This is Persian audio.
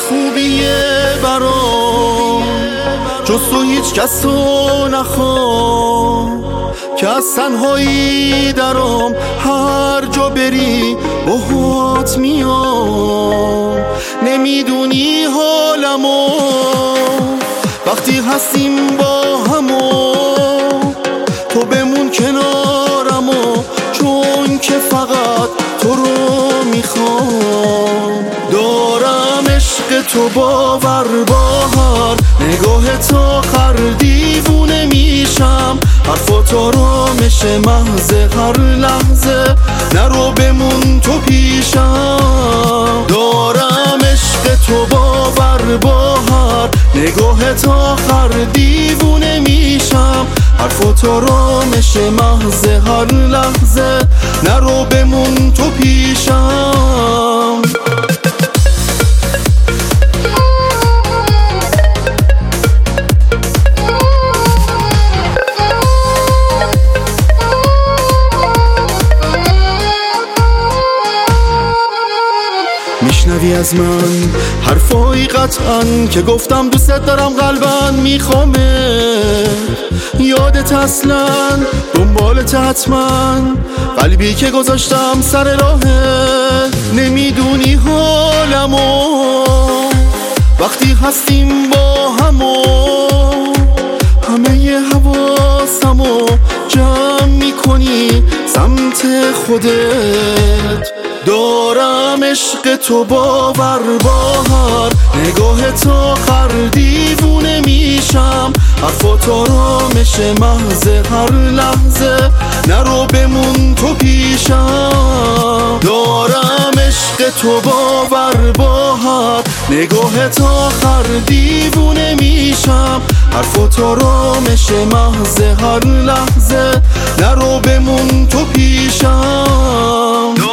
خوبیه برام، جز تو هیچ کس رو نخوام که از تنهایی درام، هر جا بری باهات میام. نمیدونی حالمو وقتی هستیم با همو، تو بمون کنارمو چون که فقط تو رو میخوام. دارم عشق تو باور با هر نگاه تو آخر دیوونه میشم. حرفات آرامش محض هر لحظه، نرو بمون تو پیشم. دارم عشق تو باور با هر نگاه تو آخر دیوونه میشم. حرفات آرامش محض هر لحظه، نرو بمون تو پیشم. میشنوی از من حرفایی قطعا که گفتم دوست دارم قلبا میخوامه. یادت اصلا دنبالت حتما، قلبی که گذاشتم سر راهه. نمیدونی حالمو وقتی هستیم با همو، همه حواسمو جمع میکنی سمت خودت. دارم عشق تو باور با هر نگاه تو آخر دیوونه میشم. حرفات آرامش محض هر لحظه، نرو بمون تو پیشم. دارم عشق تو باور با هر نگاه تو آخر دیوونه میشم. حرفات آرامش محض هر لحظه، نرو بمون تو پیشم.